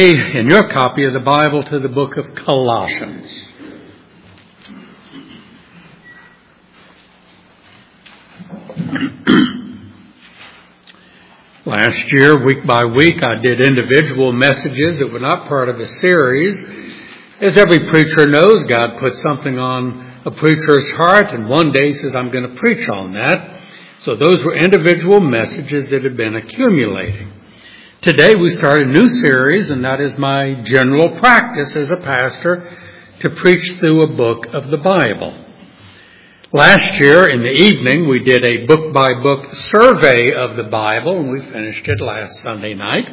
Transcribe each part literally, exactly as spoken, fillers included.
In your copy of the Bible to the book of Colossians. Last year, week by week, I did individual messages that were not part of a series. As every preacher knows, God put something on a preacher's heart, and one day he says, I'm going to preach on that. So those were individual messages that had been accumulating. Today we start a new series, and that is my general practice as a pastor to preach through a book of the Bible. Last year in the evening we did a book-by-book survey of the Bible, and we finished it last Sunday night.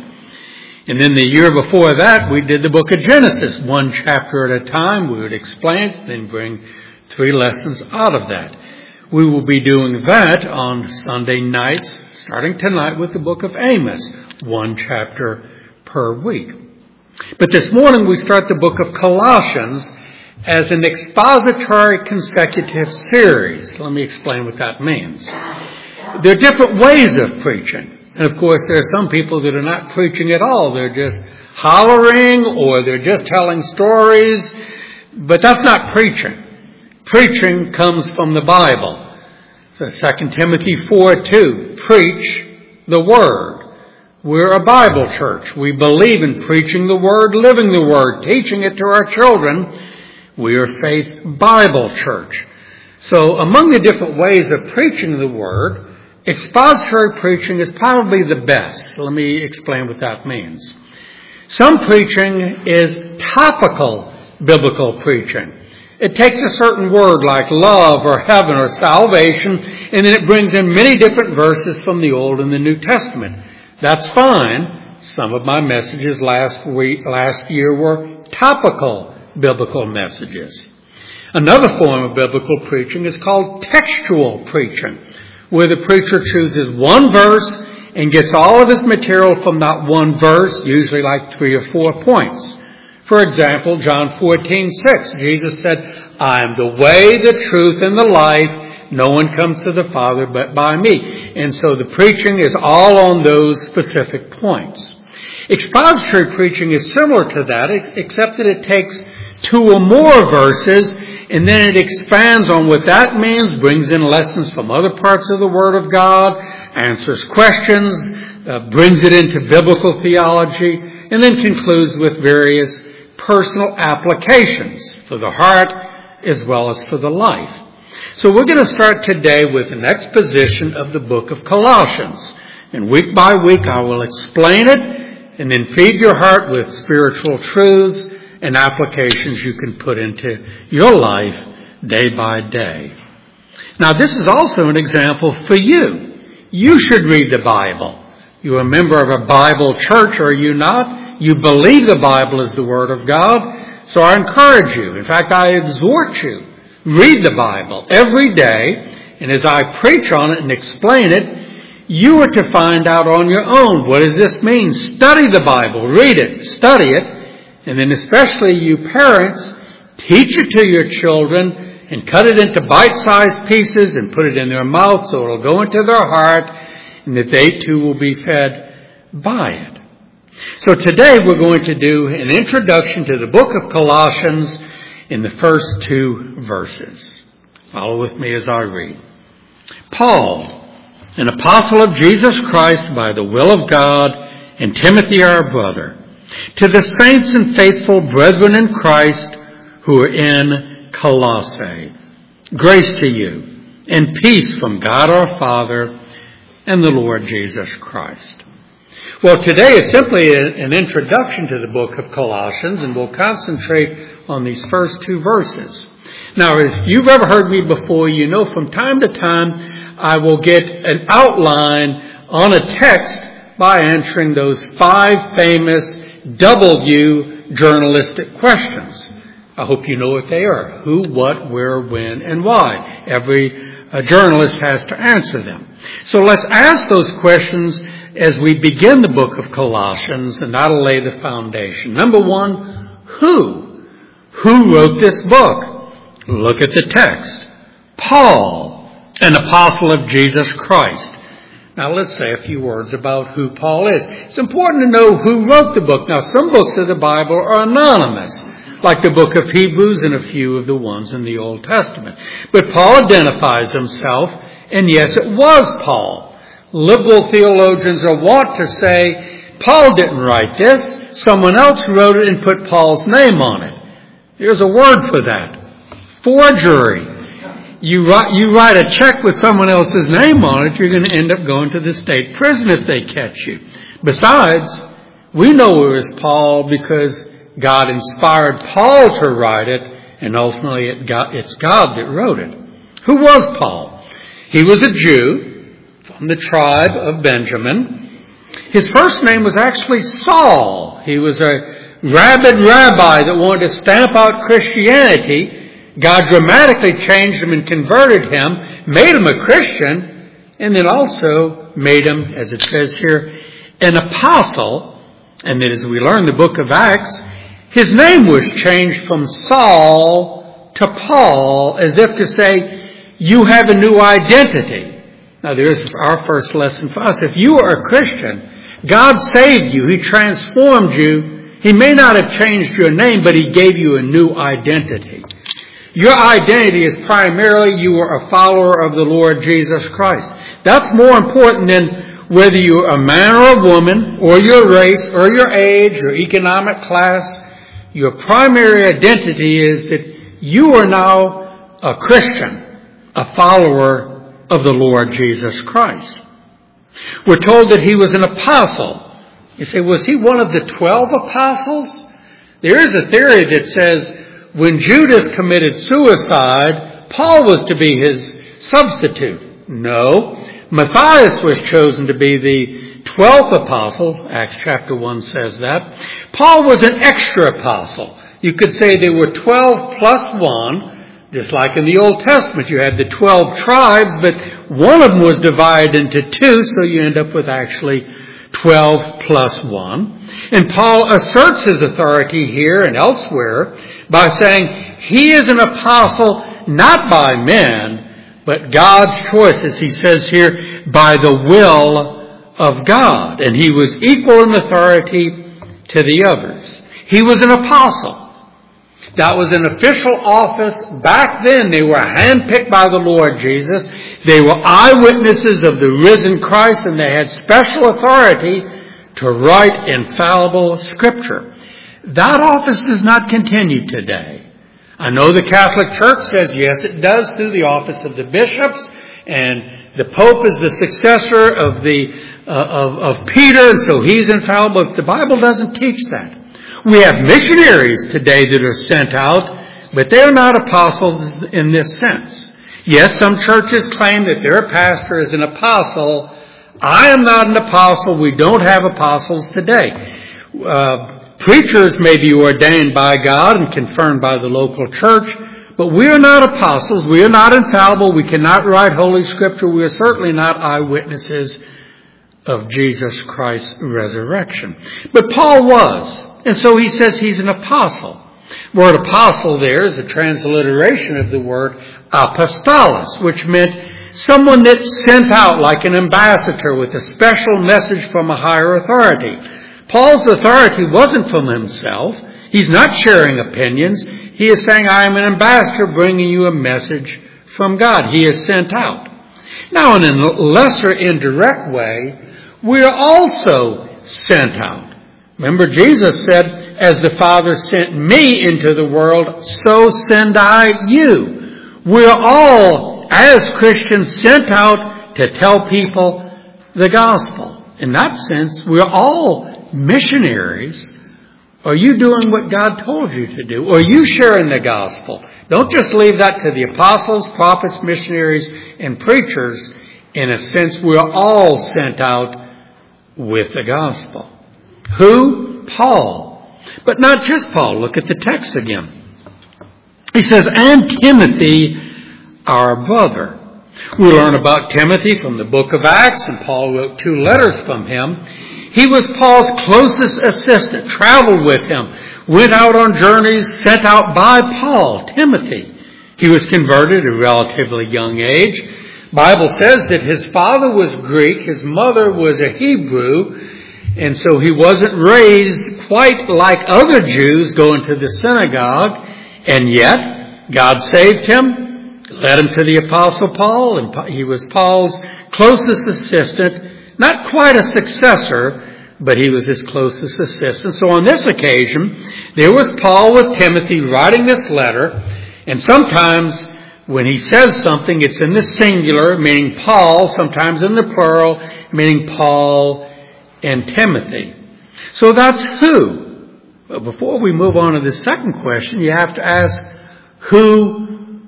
And then the year before that we did the book of Genesis, one chapter at a time. We would explain it, then bring three lessons out of that. We will be doing that on Sunday nights, starting tonight with the book of Amos, one chapter per week. But this morning we start the book of Colossians as an expository consecutive series. Let me explain what that means. There are different ways of preaching. And of course there are some people that are not preaching at all. They're just hollering or they're just telling stories. But that's not preaching. Preaching comes from the Bible. So Second Timothy four two, preach the word. We're a Bible church. We believe in preaching the word, living the word, teaching it to our children. We are Faith Bible Church. So among the different ways of preaching the word, expository preaching is probably the best. Let me explain what that means. Some preaching is topical biblical preaching. It takes a certain word like love or heaven or salvation, and then it brings in many different verses from the Old and the New Testament. That's fine. Some of my messages last week, last year were topical biblical messages. Another form of biblical preaching is called textual preaching, where the preacher chooses one verse and gets all of his material from that one verse, usually like three or four points. For example, John fourteen six, Jesus said, I am the way, the truth, and the life. No one comes to the Father but by me. And so the preaching is all on those specific points. Expository preaching is similar to that, except that it takes two or more verses, and then it expands on what that means, brings in lessons from other parts of the Word of God, answers questions, uh, brings it into biblical theology, and then concludes with various personal applications for the heart as well as for the life. So we're going to start today with an exposition of the book of Colossians. And week by week I will explain it and then feed your heart with spiritual truths and applications you can put into your life day by day. Now this is also an example for you. You should read the Bible. You're a member of a Bible church, are you not? You believe the Bible is the Word of God. So I encourage you. In fact, I exhort you. Read the Bible every day, and as I preach on it and explain it, you are to find out on your own, what does this mean? Study the Bible, read it, study it, and then especially you parents, teach it to your children and cut it into bite-sized pieces and put it in their mouth so it'll go into their heart and that they too will be fed by it. So today we're going to do an introduction to the book of Colossians in the first two verses. Follow with me as I read. Paul, an apostle of Jesus Christ by the will of God, and Timothy our brother, to the saints and faithful brethren in Christ who are in Colossae. Grace to you and peace from God our Father and the Lord Jesus Christ. Well, today is simply an introduction to the book of Colossians, and we'll concentrate on these first two verses. Now, if you've ever heard me before, you know from time to time I will get an outline on a text by answering those five famous W journalistic questions. I hope you know what they are. Who, what, where, when, and why. Every uh, journalist has to answer them. So let's ask those questions as we begin the book of Colossians, and that'll lay the foundation. Number one, who? Who wrote this book? Look at the text. Paul, an apostle of Jesus Christ. Now let's say a few words about who Paul is. It's important to know who wrote the book. Now some books of the Bible are anonymous, like the book of Hebrews and a few of the ones in the Old Testament. But Paul identifies himself, and yes, it was Paul. Liberal theologians are wont to say, Paul didn't write this. Someone else wrote it and put Paul's name on it. There's a word for that. Forgery. You write, you write a check with someone else's name on it, you're going to end up going to the state prison if they catch you. Besides, we know it was Paul because God inspired Paul to write it, and ultimately it got, it's God that wrote it. Who was Paul? He was a Jew from the tribe of Benjamin. His first name was actually Saul. He was a rabid rabbi that wanted to stamp out Christianity. God dramatically changed him and converted him, made him a Christian, and then also made him, as it says here, an apostle. And then as we learn in the book of Acts, his name was changed from Saul to Paul, as if to say, you have a new identity. Now there's our first lesson for us. If you are a Christian, God saved you. He transformed you. He may not have changed your name, but He gave you a new identity. Your identity is primarily you are a follower of the Lord Jesus Christ. That's more important than whether you're a man or a woman, or your race, or your age, or economic class. Your primary identity is that you are now a Christian, a follower of the Lord Jesus Christ. We're told that he was an apostle. You say, was he one of the twelve apostles? There is a theory that says when Judas committed suicide, Paul was to be his substitute. No. Matthias was chosen to be the twelfth apostle. Acts chapter one says that. Paul was an extra apostle. You could say there were twelve plus one, just like in the Old Testament. You had the twelve tribes, but one of them was divided into two, so you end up with actually twelve plus one. And Paul asserts his authority here and elsewhere by saying he is an apostle not by men, but God's choice, as he says here, by the will of God. And he was equal in authority to the others. He was an apostle. That was an official office. Back then, they were handpicked by the Lord Jesus. They were eyewitnesses of the risen Christ, and they had special authority to write infallible Scripture. That office does not continue today. I know the Catholic Church says, yes, it does, through the office of the bishops, and the Pope is the successor of the uh, of, of Peter, and so he's infallible. But the Bible doesn't teach that. We have missionaries today that are sent out, but they're not apostles in this sense. Yes, some churches claim that their pastor is an apostle. I am not an apostle. We don't have apostles today. Uh, preachers may be ordained by God and confirmed by the local church, but we are not apostles. We are not infallible. We cannot write Holy Scripture. We are certainly not eyewitnesses of Jesus Christ's resurrection. But Paul was. And so he says he's an apostle. The word apostle there is a transliteration of the word apostolos, which meant someone that's sent out like an ambassador with a special message from a higher authority. Paul's authority wasn't from himself. He's not sharing opinions. He is saying, I am an ambassador bringing you a message from God. He is sent out. Now, in a lesser indirect way, we are also sent out. Remember, Jesus said, as the Father sent me into the world, so send I you. We're all, as Christians, sent out to tell people the gospel. In that sense, we're all missionaries. Are you doing what God told you to do? Are you sharing the gospel? Don't just leave that to the apostles, prophets, missionaries, and preachers. In a sense, we're all sent out with the gospel. Who? Paul. But not just Paul. Look at the text again. He says, and Timothy, our brother. We learn about Timothy from the book of Acts, and Paul wrote two letters from him. He was Paul's closest assistant, traveled with him, went out on journeys sent out by Paul, Timothy. He was converted at a relatively young age. Bible says that his father was Greek, his mother was a Hebrew, and so he wasn't raised quite like other Jews going to the synagogue, and yet God saved him, led him to the Apostle Paul, and he was Paul's closest assistant, not quite a successor, but he was his closest assistant. So on this occasion, there was Paul with Timothy writing this letter, and sometimes when he says something, it's in the singular, meaning Paul, sometimes in the plural, meaning Paul and Timothy. So that's who. But before we move on to the second question, you have to ask, who,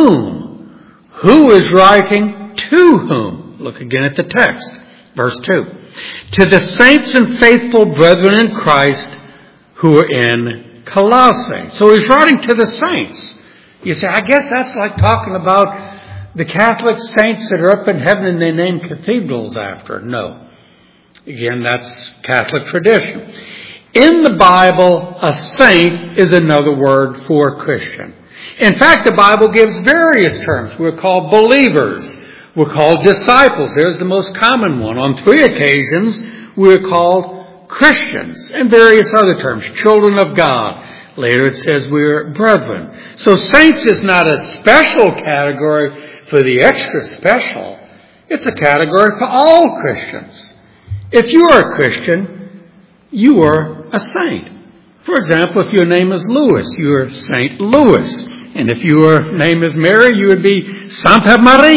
whom? Who is writing to whom? Look again at the text. Verse two. To the saints and faithful brethren in Christ who are in Colossae. So he's writing to the saints. You say, I guess that's like talking about the Catholic saints that are up in heaven and they name cathedrals after. No. Again, that's Catholic tradition. In the Bible, a saint is another word for Christian. In fact, the Bible gives various terms. We're called believers. We're called disciples. There's the most common one. On three occasions, we're called Christians, and various other terms. Children of God. Later it says we're brethren. So saints is not a special category for the extra special. It's a category for all Christians. If you are a Christian, you are a saint. For example, if your name is Louis, you are Saint Louis. And if your name is Mary, you would be Santa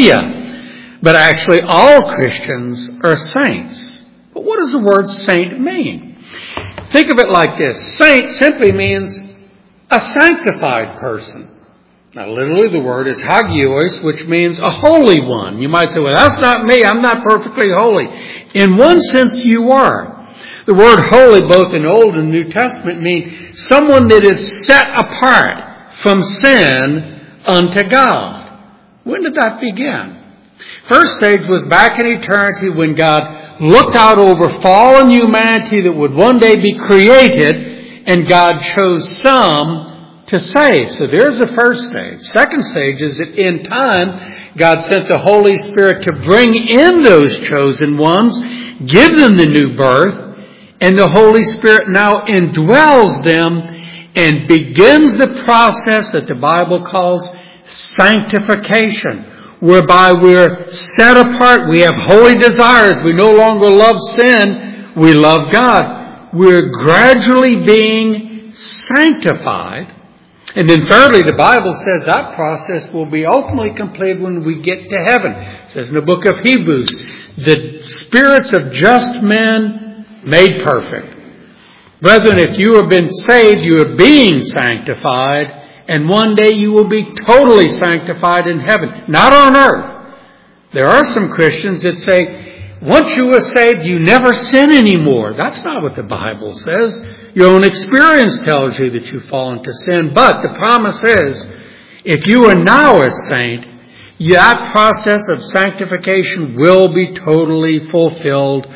Maria. But actually, all Christians are saints. But what does the word saint mean? Think of it like this. Saint simply means a sanctified person. Now, literally, the word is hagios, which means a holy one. You might say, well, that's not me. I'm not perfectly holy. In one sense, you are. The word holy, both in Old and New Testament, means someone that is set apart from sin unto God. When did that begin? First stage was back in eternity when God looked out over fallen humanity that would one day be created, and God chose some to save. So there's the first stage. Second stage is that in time, God sent the Holy Spirit to bring in those chosen ones, give them the new birth, and the Holy Spirit now indwells them and begins the process that the Bible calls sanctification, whereby we're set apart. We have holy desires. We no longer love sin. We love God. We're gradually being sanctified. And then thirdly, the Bible says that process will be ultimately completed when we get to heaven. It says in the book of Hebrews, the spirits of just men made perfect. Brethren, if you have been saved, you are being sanctified, and one day you will be totally sanctified in heaven, not on earth. There are some Christians that say, once you are saved, you never sin anymore. That's not what the Bible says. Your own experience tells you that you fall into sin. But the promise is, if you are now a saint, that process of sanctification will be totally fulfilled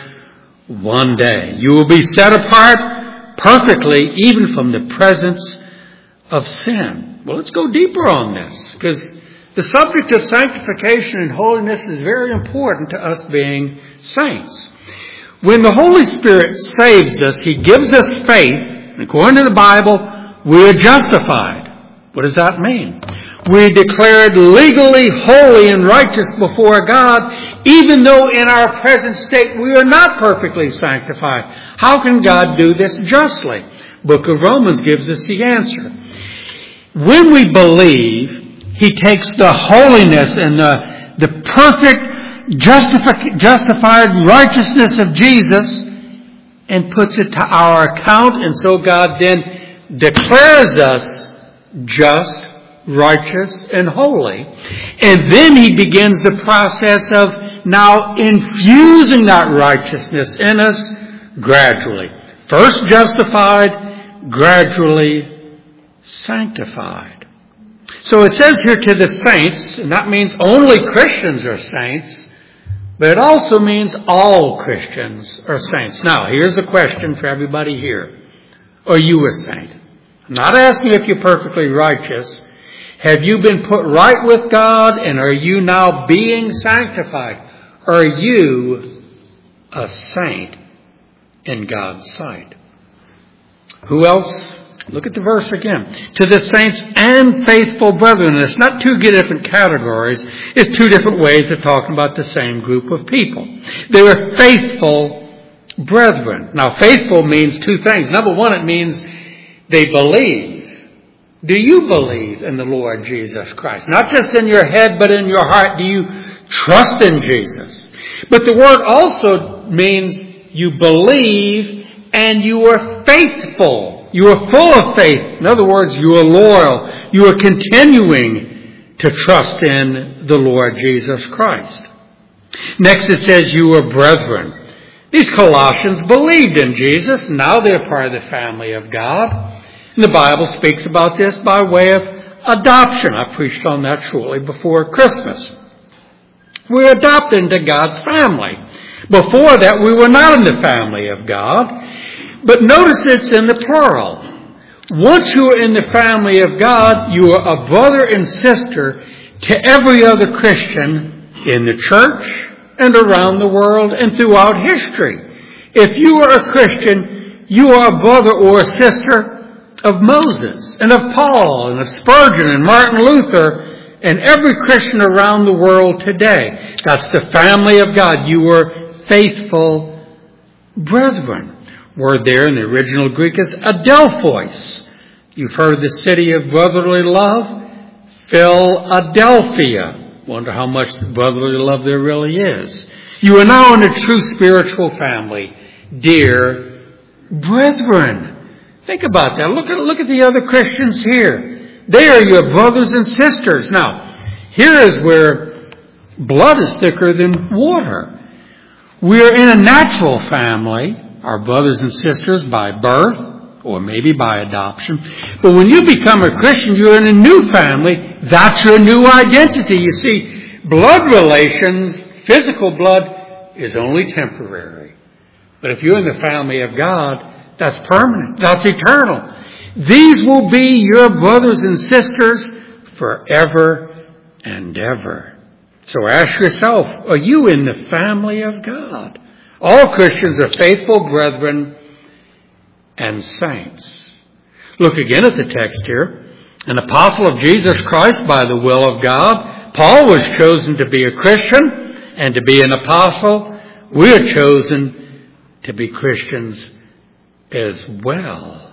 one day. You will be set apart perfectly, even from the presence of sin. Well, let's go deeper on this, because the subject of sanctification and holiness is very important to us being saints. When the Holy Spirit saves us, He gives us faith, and according to the Bible, we are justified. What does that mean? We're declared legally holy and righteous before God, even though in our present state we are not perfectly sanctified. How can God do this justly? Book of Romans gives us the answer. When we believe, He takes the holiness and the, the perfect justifi- justified righteousness of Jesus and puts it to our account. And so God then declares us just, righteous, and holy. And then He begins the process of now infusing that righteousness in us gradually. First justified, gradually sanctified. So it says here to the saints, and that means only Christians are saints, but it also means all Christians are saints. Now, here's a question for everybody here. Are you a saint? I'm not asking if you're perfectly righteous. Have you been put right with God, and are you now being sanctified? Are you a saint in God's sight? Who else? Look at the verse again. To the saints and faithful brethren. It's not two different categories. It's two different ways of talking about the same group of people. They were faithful brethren. Now, faithful means two things. Number one, it means they believe. Do you believe in the Lord Jesus Christ? Not just in your head, but in your heart. Do you trust in Jesus? But the word also means you believe and you are faithful. You are full of faith. In other words, you are loyal. You are continuing to trust in the Lord Jesus Christ. Next it says you are brethren. These Colossians believed in Jesus. Now they're part of the family of God. And the Bible speaks about this by way of adoption. I preached on that shortly before Christmas. We're adopted into God's family. Before that, we were not in the family of God. But notice it's in the plural. Once you are in the family of God, you are a brother and sister to every other Christian in the church and around the world and throughout history. If you are a Christian, you are a brother or a sister of Moses and of Paul and of Spurgeon and Martin Luther and every Christian around the world today. That's the family of God. You are faithful brethren. Word there in the original Greek is adelphois. You've heard the city of brotherly love, Philadelphia. Wonder how much brotherly love there really is. You are now in a true spiritual family, dear brethren. Think about that. Look at, look at the other Christians here. They are your brothers and sisters. Now, here is where blood is thicker than water. We are in a natural family, our brothers and sisters by birth, or maybe by adoption. But when you become a Christian, you're in a new family. That's your new identity. You see, blood relations, physical blood, is only temporary. But if you're in the family of God, that's permanent. That's eternal. These will be your brothers and sisters forever and ever. So ask yourself, are you in the family of God? All Christians are faithful brethren and saints. Look again at the text here. An apostle of Jesus Christ by the will of God. Paul was chosen to be a Christian and to be an apostle. We are chosen to be Christians as well.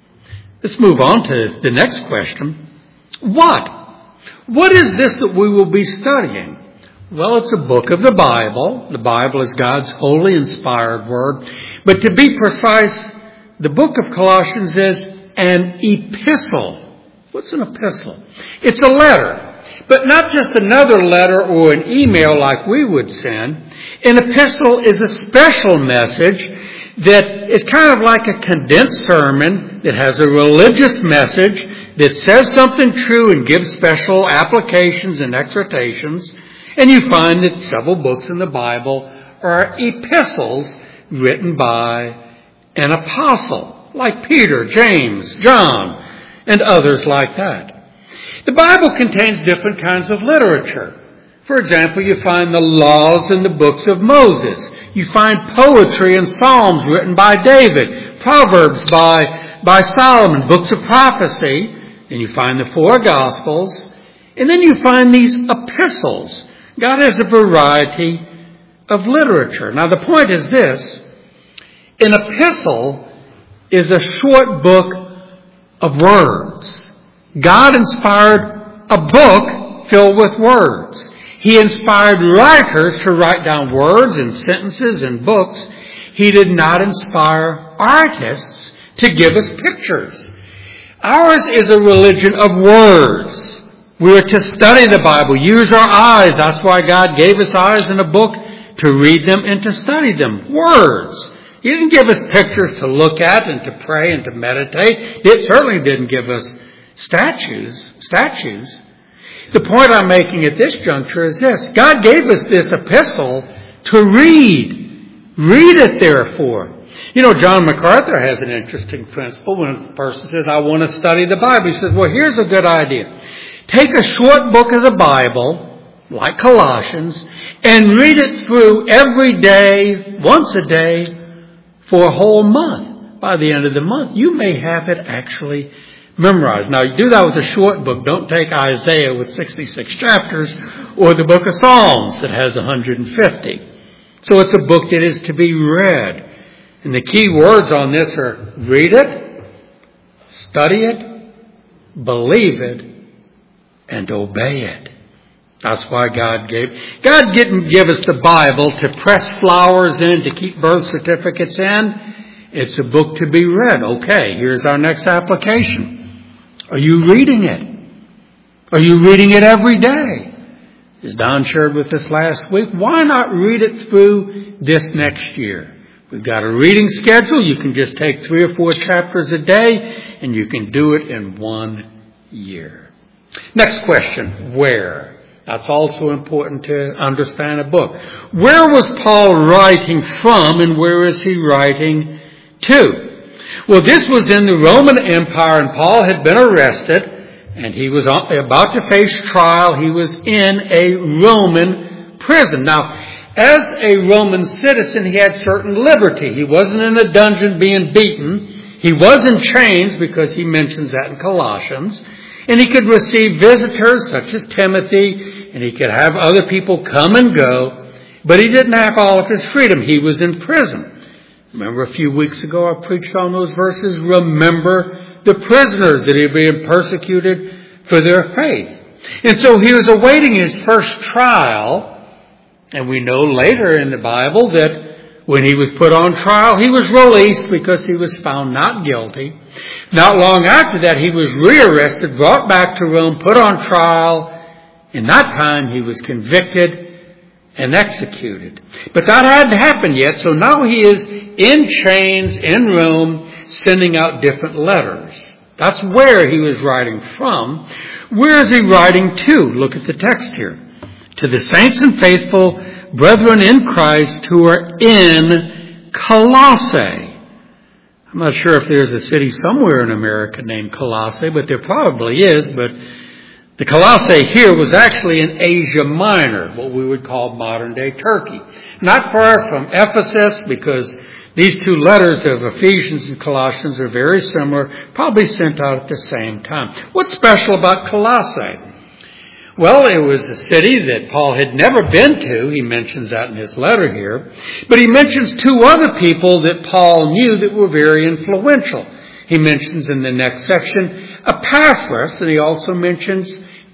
Let's move on to the next question. What? What is this that we will be studying? Well, it's a book of the Bible. The Bible is God's holy, inspired word. But to be precise, the book of Colossians is an epistle. What's an epistle? It's a letter. But not just another letter or an email like we would send. An epistle is a special message that is kind of like a condensed sermon that has a religious message that says something true and gives special applications and exhortations. And you find that several books in the Bible are epistles written by an apostle, like Peter, James, John, and others like that. The Bible contains different kinds of literature. For example, you find the laws in the books of Moses. You find poetry and psalms written by David, proverbs by, by Solomon, books of prophecy. And you find the four Gospels. And then you find these epistles. God has a variety of literature. Now the point is this. An epistle is a short book of words. God inspired a book filled with words. He inspired writers to write down words and sentences and books. He did not inspire artists to give us pictures. Ours is a religion of words. We are to study the Bible, use our eyes. That's why God gave us eyes in a book to read them and to study them. Words. He didn't give us pictures to look at and to pray and to meditate. It certainly didn't give us statues. Statues. The point I'm making at this juncture is this. God gave us this epistle to read. Read it, therefore. You know, John MacArthur has an interesting principle when a person says, I want to study the Bible. He says, well, here's a good idea. Take a short book of the Bible, like Colossians, and read it through every day, once a day, for a whole month. By the end of the month, you may have it actually memorized. Now, you do that with a short book. Don't take Isaiah with sixty-six chapters or the book of Psalms that has one hundred fifty. So it's a book that is to be read. And the key words on this are read it, study it, believe it, and obey it. That's why God gave. God didn't give us the Bible to press flowers in, to keep birth certificates in. It's a book to be read. Okay, here's our next application. Are you reading it? Are you reading it every day? As Don shared with us last week, why not read it through this next year? We've got a reading schedule. You can just take three or four chapters a day, and you can do it in one year. Next question, where? That's also important to understand a book. Where was Paul writing from, and where is he writing to? Well, this was in the Roman Empire, and Paul had been arrested, and he was about to face trial. He was in a Roman prison. Now, as a Roman citizen, he had certain liberty. He wasn't in a dungeon being beaten. He was in chains, because he mentions that in Colossians. And he could receive visitors such as Timothy, and he could have other people come and go. But he didn't have all of his freedom. He was in prison. Remember a few weeks ago I preached on those verses. Remember the prisoners that are being persecuted for their faith. And so he was awaiting his first trial. And we know later in the Bible that when he was put on trial, he was released because he was found not guilty. Not long after that, he was rearrested, brought back to Rome, put on trial. In that time, he was convicted and executed. But that hadn't happened yet, so now he is in chains in Rome, sending out different letters. That's where he was writing from. Where is he writing to? Look at the text here. To the saints and faithful brethren in Christ who are in Colossae. I'm not sure if there's a city somewhere in America named Colossae, but there probably is, but the Colossae here was actually in Asia Minor, what we would call modern-day Turkey. Not far from Ephesus, because these two letters of Ephesians and Colossians are very similar, probably sent out at the same time. What's special about Colossae? Well, it was a city that Paul had never been to. He mentions that in his letter here. But he mentions two other people that Paul knew that were very influential. He mentions in the next section Epaphras, and he also mentions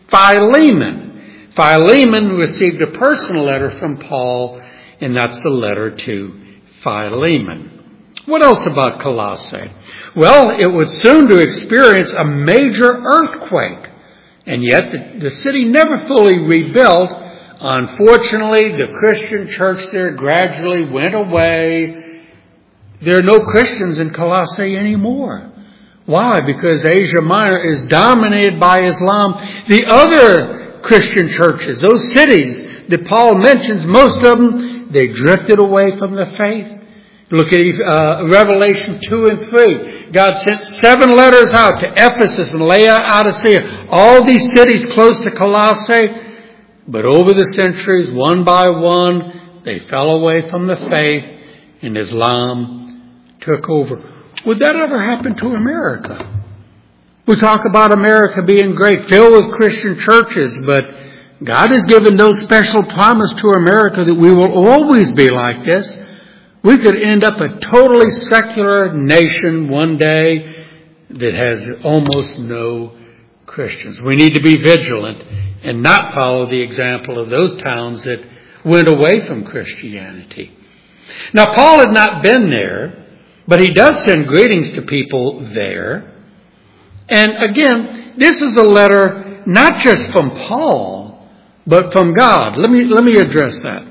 Philemon. Philemon received a personal letter from Paul, and that's the letter to Philemon. What else about Colossae? Well, it was soon to experience a major earthquake, and yet the, the city never fully rebuilt. Unfortunately, the Christian church there gradually went away. There are no Christians in Colossae anymore. Why? Because Asia Minor is dominated by Islam. The other Christian churches, those cities that Paul mentions, most of them, they drifted away from the faith. Look at uh, Revelation two and three. God sent seven letters out to Ephesus and Laodicea, all these cities close to Colossae. But over the centuries, one by one, they fell away from the faith, and Islam took over. Would that ever happen to America? We talk about America being great, filled with Christian churches, but God has given no special promise to America that we will always be like this. We could end up a totally secular nation one day that has almost no Christians. We need to be vigilant and not follow the example of those towns that went away from Christianity. Now, Paul had not been there, but he does send greetings to people there. And again, this is a letter not just from Paul, but from God. Let me, let me address that.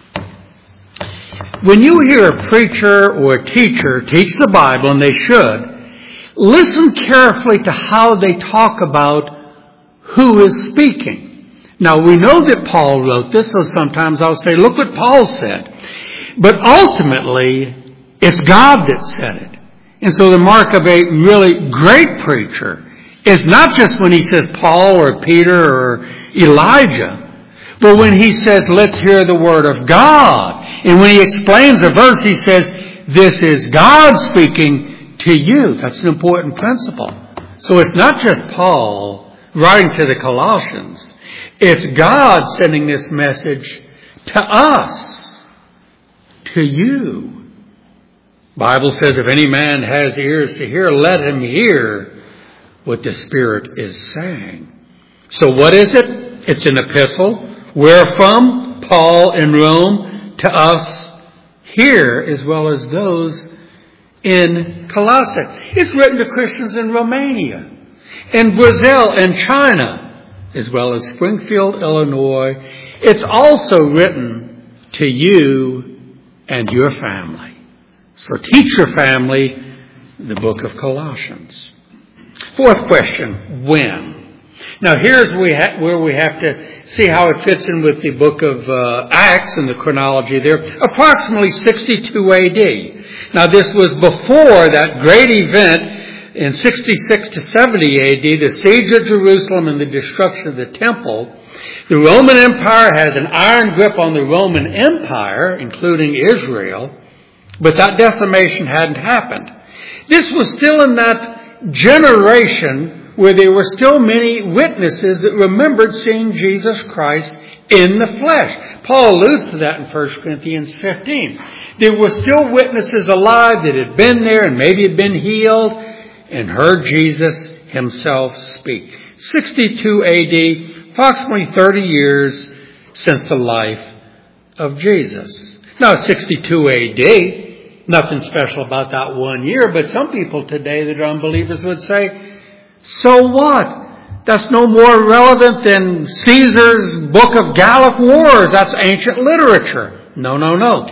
When you hear a preacher or a teacher teach the Bible, and they should, listen carefully to how they talk about who is speaking. Now, we know that Paul wrote this, so sometimes I'll say, look what Paul said. But ultimately, it's God that said it. And so the mark of a really great preacher is not just when he says Paul or Peter or Elijah, but when he says, let's hear the word of God. And when he explains a verse, he says, this is God speaking to you. That's an important principle. So it's not just Paul writing to the Colossians. It's God sending this message to us, to you. The Bible says if any man has ears to hear, let him hear what the Spirit is saying. So what is it? It's an epistle. Where from? Paul in Rome to us here as well as those in Colossae. It's written to Christians in Romania, in Brazil, and China, as well as Springfield, Illinois. It's also written to you and your family. So teach your family the book of Colossians. Fourth question, when? Now here's where we, ha- where we have to see how it fits in with the book of uh, Acts and the chronology there. Approximately sixty-two A D. Now this was before that great event in sixty-six to seventy A D, the siege of Jerusalem and the destruction of the temple. The Roman Empire has an iron grip on the Roman Empire, including Israel, but that decimation hadn't happened. This was still in that generation where there were still many witnesses that remembered seeing Jesus Christ in the flesh. Paul alludes to that in First Corinthians fifteen. There were still witnesses alive that had been there and maybe had been healed and heard Jesus himself speak. sixty-two A D, approximately thirty years since the life of Jesus. Now, sixty-two A D, nothing special about that one year, but some people today that are unbelievers would say, so what? That's no more relevant than Caesar's book of Gallic Wars. That's ancient literature. No, no, no.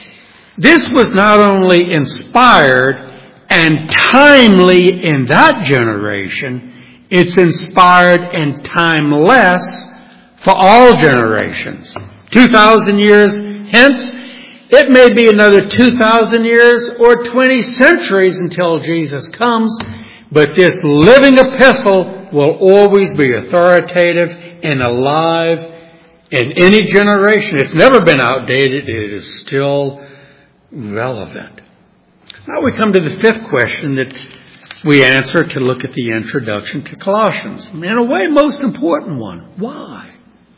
This was not only inspired and timely in that generation, it's inspired and timeless for all generations. Two thousand years hence, it may be another two thousand years or twenty centuries until Jesus comes, but this living epistle will always be authoritative and alive in any generation. It's never been outdated. It is still relevant. Now we come to the fifth question that we answer to look at the introduction to Colossians. In a way, most important one. Why?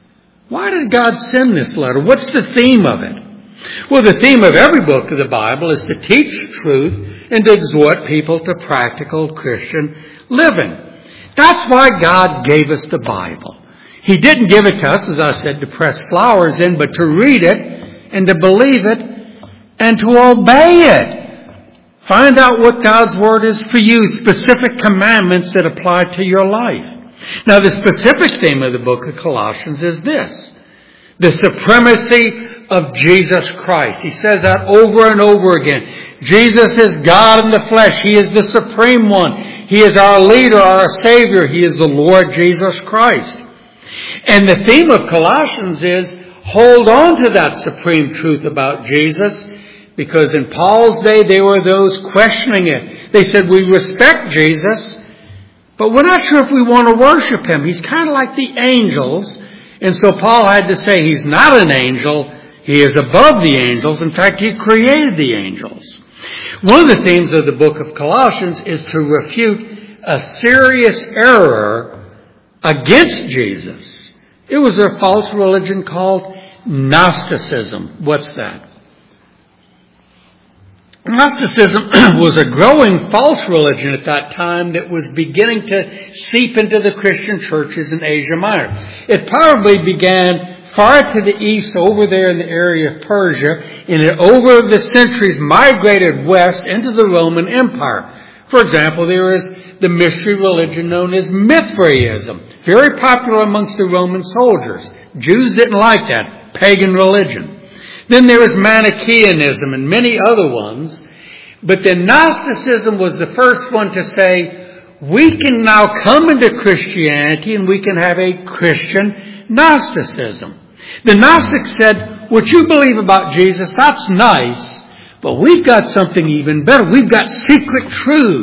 Why did God send this letter? What's the theme of it? Well, the theme of every book of the Bible is to teach truth and to exhort people to practical Christian living. That's why God gave us the Bible. He didn't give it to us, as I said, to press flowers in, but to read it and to believe it and to obey it. Find out what God's Word is for you, specific commandments that apply to your life. Now, the specific theme of the book of Colossians is this: the supremacy of Jesus Christ. He says that over and over again. Jesus is God in the flesh. He is the supreme one. He is our leader, our Savior. He is the Lord Jesus Christ. And the theme of Colossians is hold on to that supreme truth about Jesus, because in Paul's day there were those questioning it. They said, we respect Jesus, but we're not sure if we want to worship him. He's kind of like the angels. And so Paul had to say he's not an angel. He is above the angels. In fact, he created the angels. One of the themes of the book of Colossians is to refute a serious error against Jesus. It was a false religion called Gnosticism. What's that? Gnosticism was a growing false religion at that time that was beginning to seep into the Christian churches in Asia Minor. It probably began far to the east over there in the area of Persia, and it over the centuries migrated west into the Roman Empire. For example, there is the mystery religion known as Mithraism, very popular amongst the Roman soldiers. Jews didn't like that, pagan religion. Then there was Manichaeanism and many other ones. But then Gnosticism was the first one to say, we can now come into Christianity and we can have a Christian Gnosticism. The Gnostics said, what you believe about Jesus, that's nice, but we've got something even better. We've got secret truths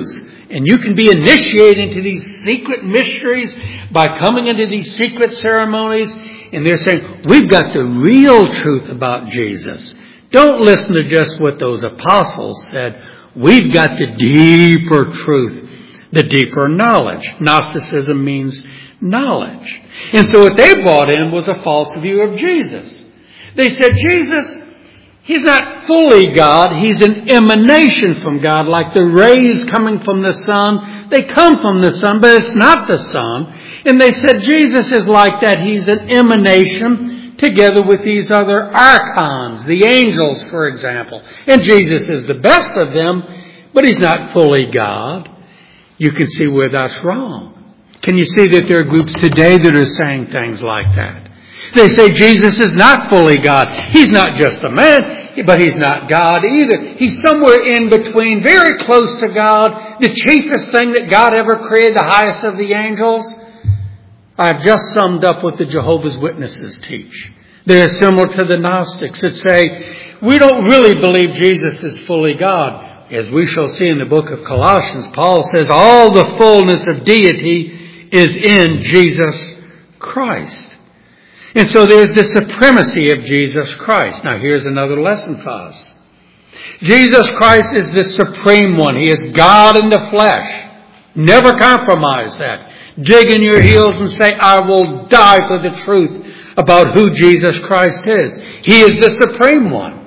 And you can be initiated into these secret mysteries by coming into these secret ceremonies. And they're saying, we've got the real truth about Jesus. Don't listen to just what those apostles said. We've got the deeper truth, the deeper knowledge. Gnosticism means knowledge. And so what they brought in was a false view of Jesus. They said, Jesus, He's not fully God. He's an emanation from God, like the rays coming from the sun. They come from the sun, but it's not the sun. And they said Jesus is like that. He's an emanation together with these other archons, the angels, for example. And Jesus is the best of them, but He's not fully God. You can see where that's wrong. Can you see that there are groups today that are saying things like that? They say Jesus is not fully God. He's not just a man, but He's not God either. He's somewhere in between, very close to God, the chiefest thing that God ever created, the highest of the angels. I've just summed up what the Jehovah's Witnesses teach. They're similar to the Gnostics that say, we don't really believe Jesus is fully God. As we shall see in the book of Colossians, Paul says all the fullness of deity is in Jesus Christ. And so there's the supremacy of Jesus Christ. Now here's another lesson for us. Jesus Christ is the supreme one. He is God in the flesh. Never compromise that. Dig in your heels and say, I will die for the truth about who Jesus Christ is. He is the supreme one.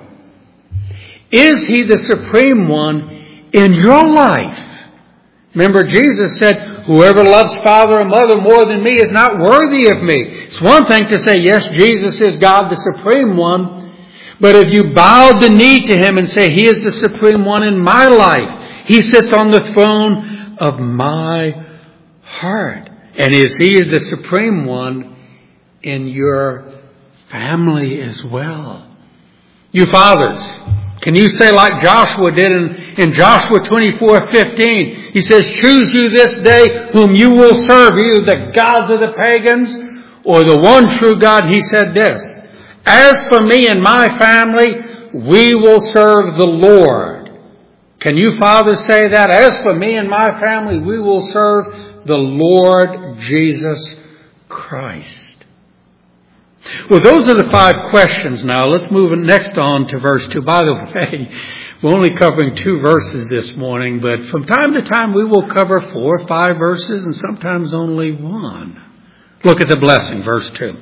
Is He the supreme one in your life? Remember, Jesus said, whoever loves father or mother more than me is not worthy of me. It's one thing to say, yes, Jesus is God, the supreme one. But if you bow the knee to Him and say, He is the supreme one in my life. He sits on the throne of my heart. And is He is the supreme one in your family as well. You fathers, can you say like Joshua did in, in Joshua twenty-four fifteen? He says, choose you this day whom you will serve, either the gods of the pagans or the one true God. He said this, as for me and my family, we will serve the Lord. Can you fathers say that? As for me and my family, we will serve the Lord Jesus Christ. Well, those are the five questions now. Let's move next on to verse two. By the way, we're only covering two verses this morning, but from time to time we will cover four or five verses and sometimes only one. Look at the blessing, verse two.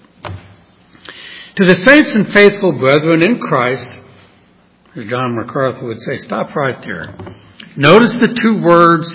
To the saints and faithful brethren in Christ, as John MacArthur would say, stop right there. Notice the two words,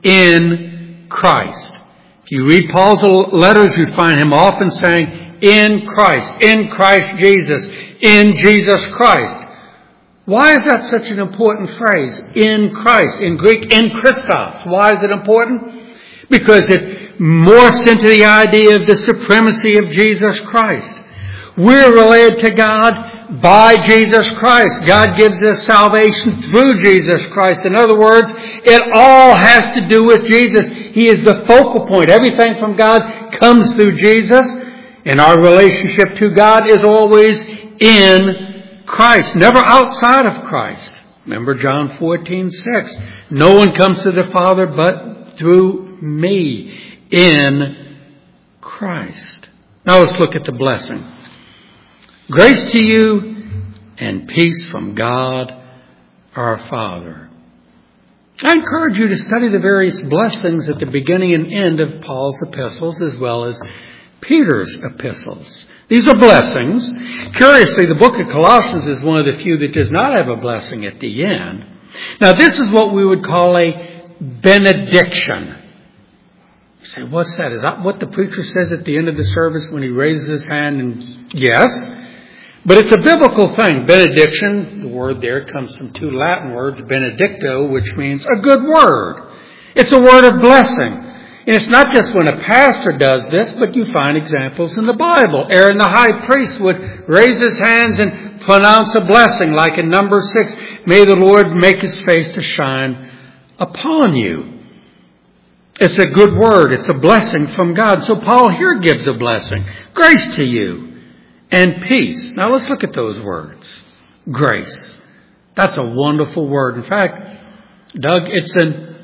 in Christ. If you read Paul's letters, you find him often saying, in Christ, in Christ Jesus, in Jesus Christ. Why is that such an important phrase? In Christ. In Greek, in Christos. Why is it important? Because it morphs into the idea of the supremacy of Jesus Christ. We're related to God by Jesus Christ. God gives us salvation through Jesus Christ. In other words, it all has to do with Jesus. He is the focal point. Everything from God comes through Jesus. And our relationship to God is always in Christ, never outside of Christ. Remember John fourteen six. No one comes to the Father but through me, in Christ. Now let's look at the blessing. Grace to you and peace from God our Father. I encourage you to study the various blessings at the beginning and end of Paul's epistles as well as Peter's epistles. These are blessings. Curiously, the book of Colossians is one of the few that does not have a blessing at the end. Now, this is what we would call a benediction. You say, what's that? Is that what the preacher says at the end of the service when he raises his hand? And yes, but it's a biblical thing. Benediction, the word there comes from two Latin words, benedicto, which means a good word. It's a word of blessing. And it's not just when a pastor does this, but you find examples in the Bible. Aaron the high priest would raise his hands and pronounce a blessing, like in Numbers six, may the Lord make His face to shine upon you. It's a good word. It's a blessing from God. So Paul here gives a blessing. Grace to you and peace. Now let's look at those words. Grace. That's a wonderful word. In fact, Doug, it's an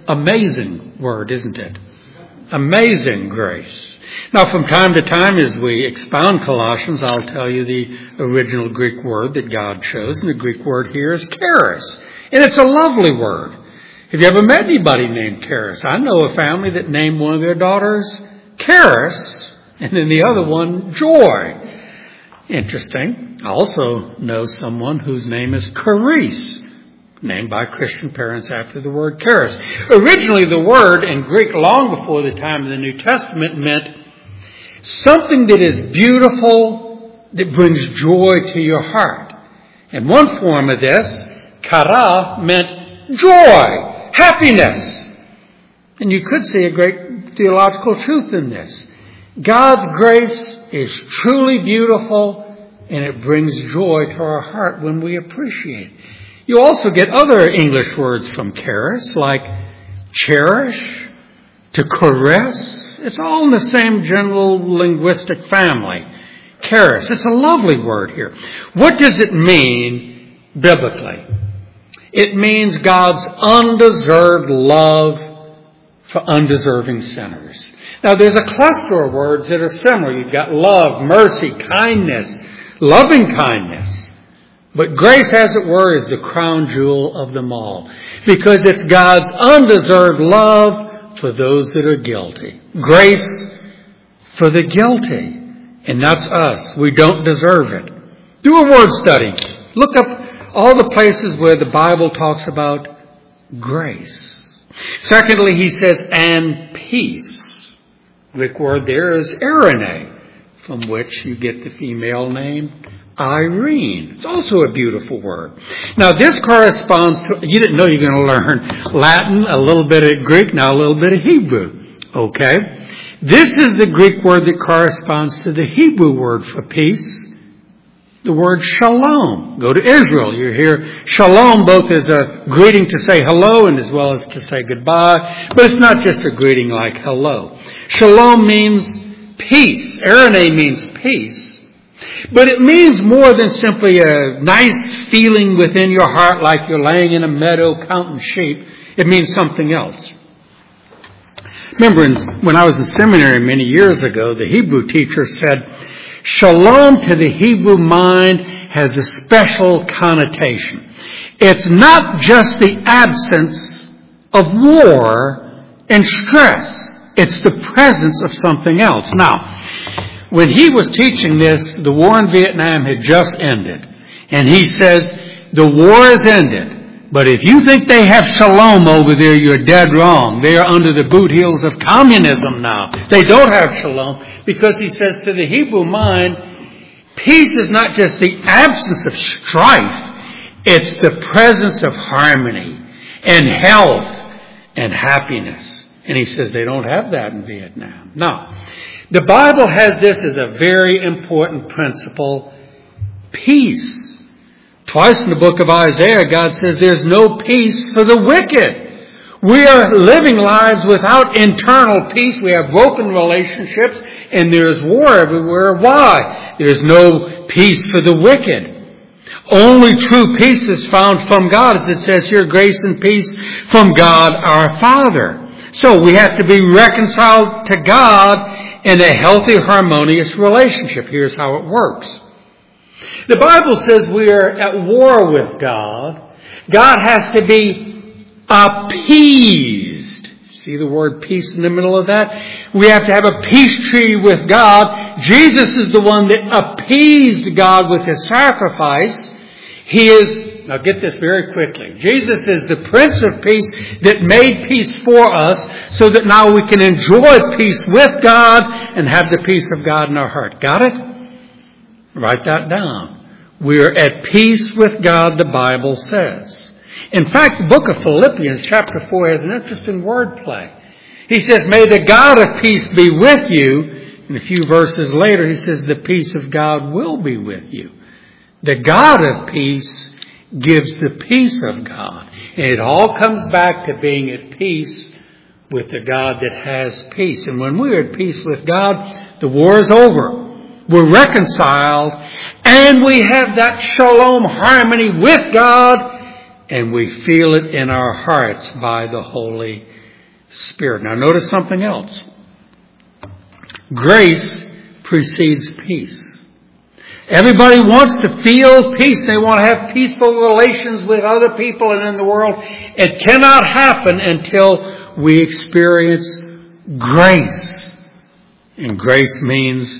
amazing word, isn't it? Amazing grace. Now, from time to time, as we expound Colossians, I'll tell you the original Greek word that God chose, and the Greek word here is charis. And it's a lovely word. Have you ever met anybody named Charis? I know a family that named one of their daughters Charis, and then the other one Joy. Interesting. I also know someone whose name is Charis, named by Christian parents after the word charis. Originally, the word in Greek, long before the time of the New Testament, meant something that is beautiful, that brings joy to your heart. And one form of this, chara, meant joy, happiness. And you could see a great theological truth in this. God's grace is truly beautiful, and it brings joy to our heart when we appreciate it. You also get other English words from charis, like cherish, to caress. It's all in the same general linguistic family. Charis. It's a lovely word here. What does it mean biblically? It means God's undeserved love for undeserving sinners. Now, there's a cluster of words that are similar. You've got love, mercy, kindness, loving kindness. But grace, as it were, is the crown jewel of them all, because it's God's undeserved love for those that are guilty. Grace for the guilty. And that's us. We don't deserve it. Do a word study. Look up all the places where the Bible talks about grace. Secondly, he says, and peace. Greek word there is eirene, from which you get the female name Irene. It's also a beautiful word. Now, this corresponds to, you didn't know you're going to learn Latin, a little bit of Greek, now a little bit of Hebrew. Okay? This is the Greek word that corresponds to the Hebrew word for peace, the word shalom. Go to Israel. You hear shalom both as a greeting to say hello and as well as to say goodbye. But it's not just a greeting like hello. Shalom means peace. Eirene means peace. But it means more than simply a nice feeling within your heart like you're laying in a meadow counting sheep. It means something else. Remember, in, when I was in seminary many years ago, the Hebrew teacher said, shalom to the Hebrew mind has a special connotation. It's not just the absence of war and stress. It's the presence of something else. Now, when he was teaching this, the war in Vietnam had just ended. And he says, the war is ended. But if you think they have shalom over there, you're dead wrong. They are under the boot heels of communism now. They don't have shalom because he says to the Hebrew mind, peace is not just the absence of strife. It's the presence of harmony and health and happiness. And he says they don't have that in Vietnam. Now, the Bible has this as a very important principle, peace. Twice in the book of Isaiah, God says there's no peace for the wicked. We are living lives without internal peace. We have broken relationships and there's war everywhere. Why? There's no peace for the wicked. Only true peace is found from God, as it says here, grace and peace from God our Father. So we have to be reconciled to God in a healthy, harmonious relationship. Here's how it works. The Bible says we are at war with God. God has to be appeased. See the word peace in the middle of that? We have to have a peace treaty with God. Jesus is the one that appeased God with his sacrifice. He is, now get this very quickly, Jesus is the Prince of Peace that made peace for us so that now we can enjoy peace with God and have the peace of God in our heart. Got it? Write that down. We're at peace with God, the Bible says. In fact, the book of Philippians chapter four has an interesting wordplay. He says, may the God of peace be with you. And a few verses later, he says, the peace of God will be with you. The God of peace gives the peace of God. And it all comes back to being at peace with the God that has peace. And when we're at peace with God, the war is over. We're reconciled, and we have that shalom harmony with God, and we feel it in our hearts by the Holy Spirit. Now notice something else. Grace precedes peace. Everybody wants to feel peace. They want to have peaceful relations with other people and in the world. It cannot happen until we experience grace. And grace means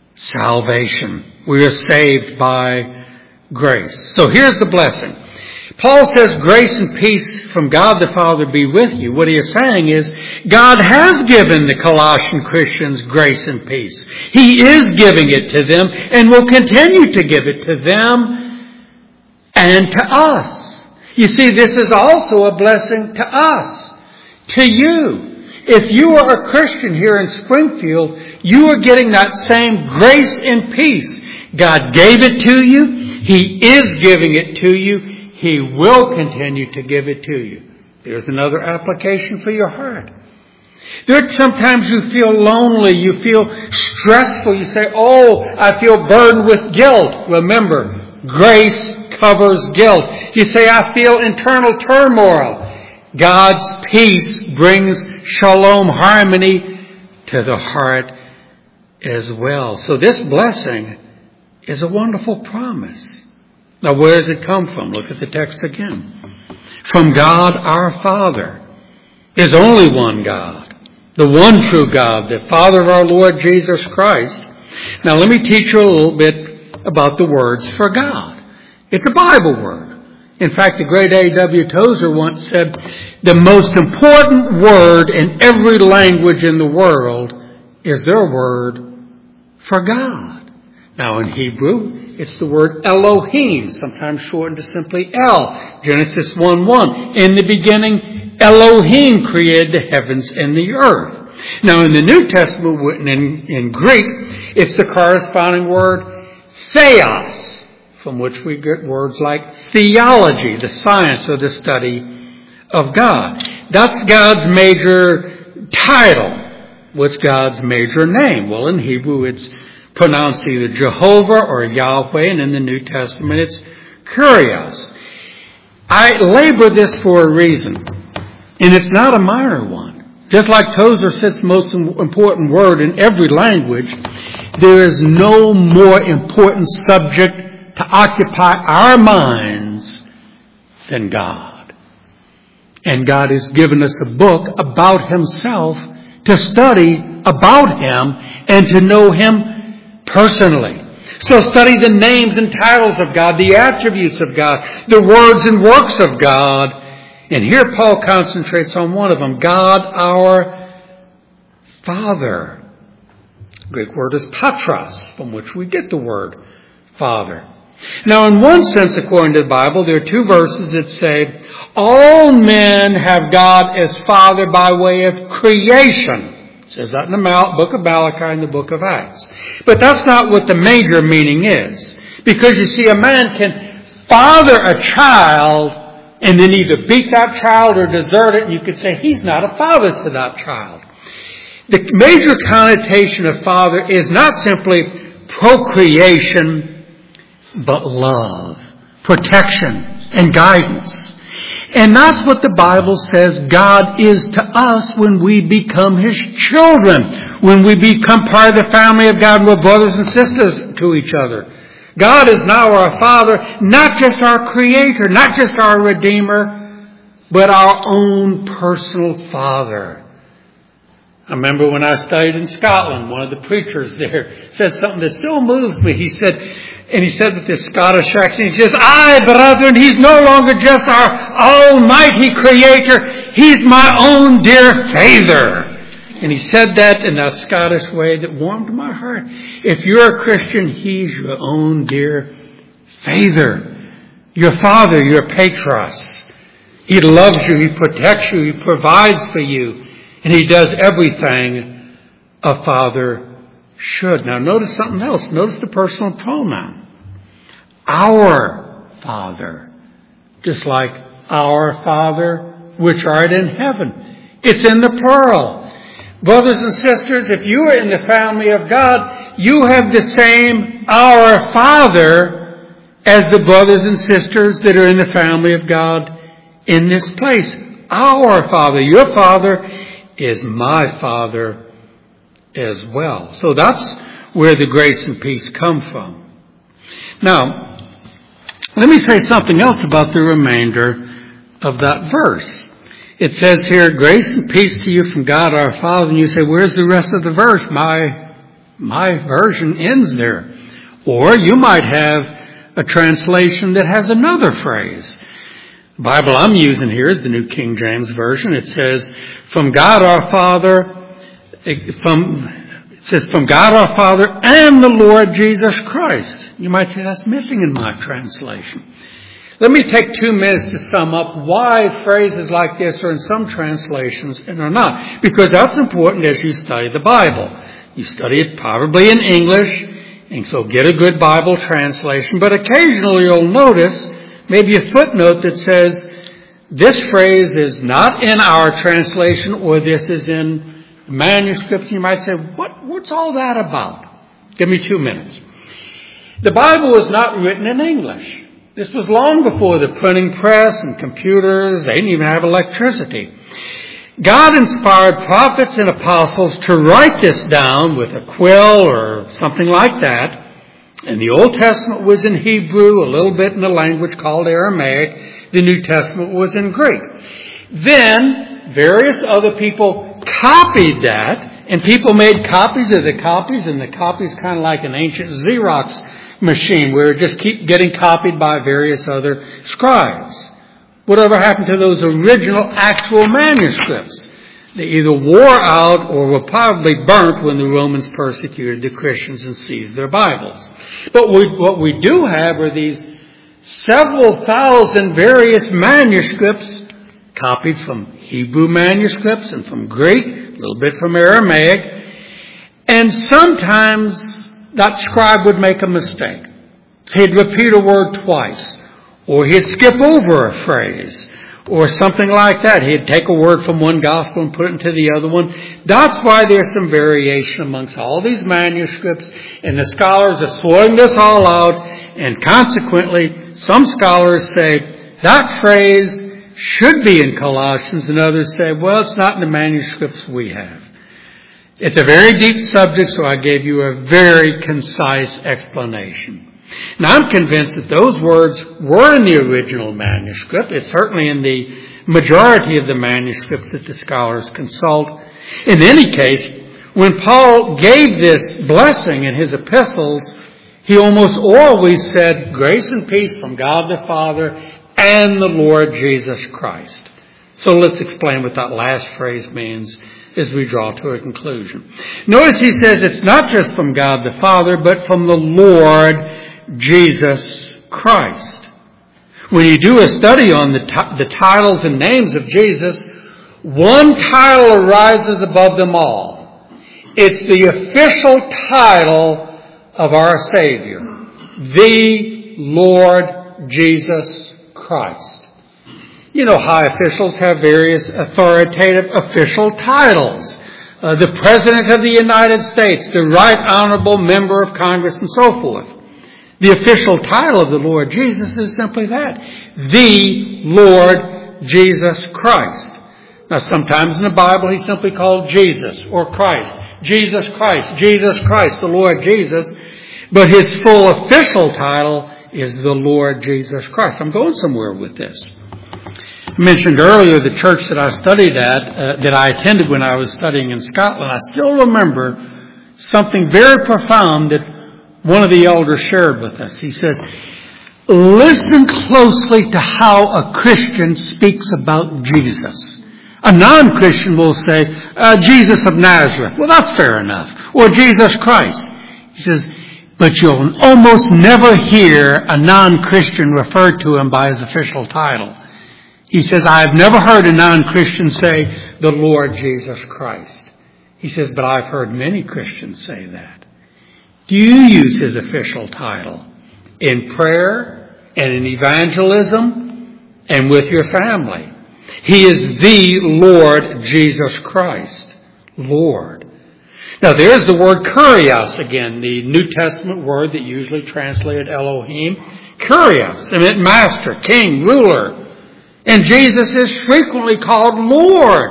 salvation. We are saved by grace. So here's the blessing. Paul says grace and peace from God the Father be with you. What he is saying is God has given the Colossian Christians grace and peace. He is giving it to them and will continue to give it to them and to us. You see, this is also a blessing to us, to you. If you are a Christian here in Springfield, you are getting that same grace and peace. God gave it to you. He is giving it to you. He will continue to give it to you. There's another application for your heart. There are sometimes you feel lonely, you feel stressful, you say, oh, I feel burdened with guilt. Remember, grace covers guilt. You say, I feel internal turmoil. God's peace brings shalom, harmony to the heart as well. So this blessing is a wonderful promise. Now, where does it come from? Look at the text again. From God our Father. There's only one God, the one true God, the Father of our Lord Jesus Christ. Now, let me teach you a little bit about the words for God. It's a Bible word. In fact, the great A W Tozer once said, the most important word in every language in the world is their word for God. Now, in Hebrew, it's the word Elohim, sometimes shortened to simply El. Genesis one one. In the beginning, Elohim created the heavens and the earth. Now, in the New Testament, written in, in Greek, it's the corresponding word Theos, from which we get words like theology, the science or the study of God. That's God's major title. What's God's major name? Well, in Hebrew, it's pronounced either Jehovah or Yahweh, and in the New Testament it's Kyrios. I labor this for a reason, and it's not a minor one. Just like Tozer says, the most important word in every language, there is no more important subject to occupy our minds than God. And God has given us a book about Himself to study about Him and to know Him personally. So study the names and titles of God, the attributes of God, the words and works of God. And here Paul concentrates on one of them, God our Father. The Greek word is patros, from which we get the word Father. Now, in one sense, according to the Bible, there are two verses that say, all men have God as Father by way of creation. It says that in the book of Malachi and the book of Acts. But that's not what the major meaning is. Because you see, a man can father a child and then either beat that child or desert it, and you could say he's not a father to that child. The major connotation of father is not simply procreation, but love, protection, and guidance. And that's what the Bible says God is to us when we become His children, when we become part of the family of God, we're brothers and sisters to each other. God is now our Father, not just our Creator, not just our Redeemer, but our own personal Father. I remember when I studied in Scotland, one of the preachers there said something that still moves me. He said, And he said with this Scottish accent, he says, I, brethren, He's no longer just our almighty Creator. He's my own dear Father. And he said that in a Scottish way that warmed my heart. If you're a Christian, He's your own dear Father. Your Father, your Patros. He loves you. He protects you. He provides for you. And He does everything a father should. Now notice something else. Notice the personal pronoun. Our Father. Just like our Father which art in heaven. It's in the plural. Brothers and sisters, if you are in the family of God, you have the same our Father as the brothers and sisters that are in the family of God in this place. Our Father, your Father, is my Father as well. So that's where the grace and peace come from. Now, let me say something else about the remainder of that verse. It says here, grace and peace to you from God our Father. And you say, where's the rest of the verse? My, my version ends there. Or you might have a translation that has another phrase. The Bible I'm using here is the New King James Version. It says, from God our Father, from, it says, from God our Father and the Lord Jesus Christ. You might say that's missing in my translation. Let me take two minutes to sum up why phrases like this are in some translations and are not. Because that's important as you study the Bible. You study it probably in English, and so get a good Bible translation. But occasionally you'll notice maybe a footnote that says, this phrase is not in our translation, or this is in manuscripts. You might say, what, what's all that about? Give me two minutes. The Bible was not written in English. This was long before the printing press and computers. They didn't even have electricity. God inspired prophets and apostles to write this down with a quill or something like that. And the Old Testament was in Hebrew, a little bit in a language called Aramaic. The New Testament was in Greek. Then various other people copied that, and people made copies of the copies, and the copies kind of like an ancient Xerox machine where it just keep getting copied by various other scribes. Whatever happened to those original actual manuscripts? They either wore out or were probably burnt when the Romans persecuted the Christians and seized their Bibles. But we, what we do have are these several thousand various manuscripts copied from Hebrew manuscripts and from Greek, a little bit from Aramaic. And sometimes that scribe would make a mistake. He'd repeat a word twice, or he'd skip over a phrase, or something like that. He'd take a word from one gospel and put it into the other one. That's why there's some variation amongst all these manuscripts, and the scholars are sorting this all out, and consequently, some scholars say that phrase should be in Colossians, and others say, well, it's not in the manuscripts we have. It's a very deep subject, so I gave you a very concise explanation. Now, I'm convinced that those words were in the original manuscript. It's certainly in the majority of the manuscripts that the scholars consult. In any case, when Paul gave this blessing in his epistles, he almost always said, grace and peace from God the Father and the Lord Jesus Christ. So let's explain what that last phrase means as we draw to a conclusion. Notice he says it's not just from God the Father, but from the Lord Jesus Christ. When you do a study on the, t- the titles and names of Jesus, one title arises above them all. It's the official title of our Savior, the Lord Jesus Christ. You know, high officials have various authoritative official titles. Uh, the President of the United States, the Right Honorable Member of Congress, and so forth. The official title of the Lord Jesus is simply that, the Lord Jesus Christ. Now, sometimes in the Bible he's simply called Jesus or Christ. Jesus Christ, Jesus Christ, the Lord Jesus. But his full official title is the Lord Jesus Christ. I'm going somewhere with this. I mentioned earlier the church that I studied at, uh, that I attended when I was studying in Scotland. I still remember something very profound that one of the elders shared with us. He says, listen closely to how a Christian speaks about Jesus. A non-Christian will say, uh, Jesus of Nazareth. Well, that's fair enough. Or Jesus Christ. He says, but you'll almost never hear a non-Christian refer to him by his official title. He says, I've never heard a non-Christian say, the Lord Jesus Christ. He says, but I've heard many Christians say that. Do you use his official title in prayer and in evangelism and with your family? He is the Lord Jesus Christ. Lord. Now there's the word kurios again, the New Testament word that usually translated Elohim. Kurios, I mean master, king, ruler. And Jesus is frequently called Lord.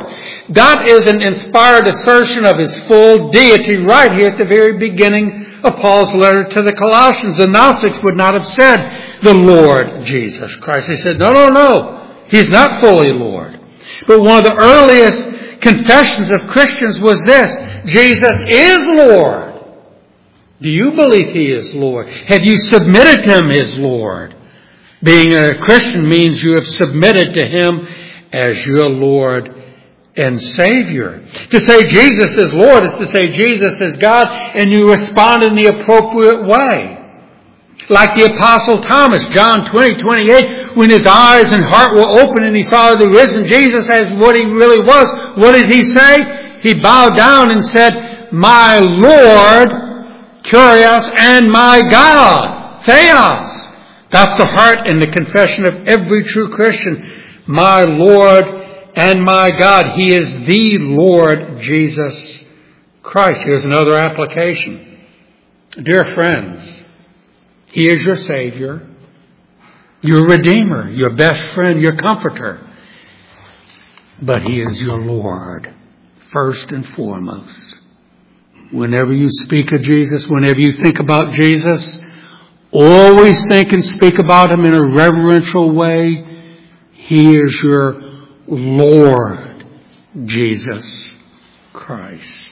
That is an inspired assertion of His full deity right here at the very beginning of Paul's letter to the Colossians. The Gnostics would not have said the Lord Jesus Christ. They said, no, no, no, He's not fully Lord. But one of the earliest confessions of Christians was this: Jesus is Lord. Do you believe He is Lord? Have you submitted to Him as Lord? Being a Christian means you have submitted to Him as your Lord and Savior. To say Jesus is Lord is to say Jesus is God, and you respond in the appropriate way. Like the Apostle Thomas, John twenty, twenty-eight, when his eyes and heart were open and he saw the risen Jesus as what He really was, what did he say? He bowed down and said, my Lord, Kyrios, and my God, Theos. That's the heart and the confession of every true Christian. My Lord and my God. He is the Lord Jesus Christ. Here's another application. Dear friends, He is your Savior, your Redeemer, your best friend, your Comforter. But He is your Lord, first and foremost. Whenever you speak of Jesus, whenever you think about Jesus, always think and speak about Him in a reverential way. He is your Lord Jesus Christ.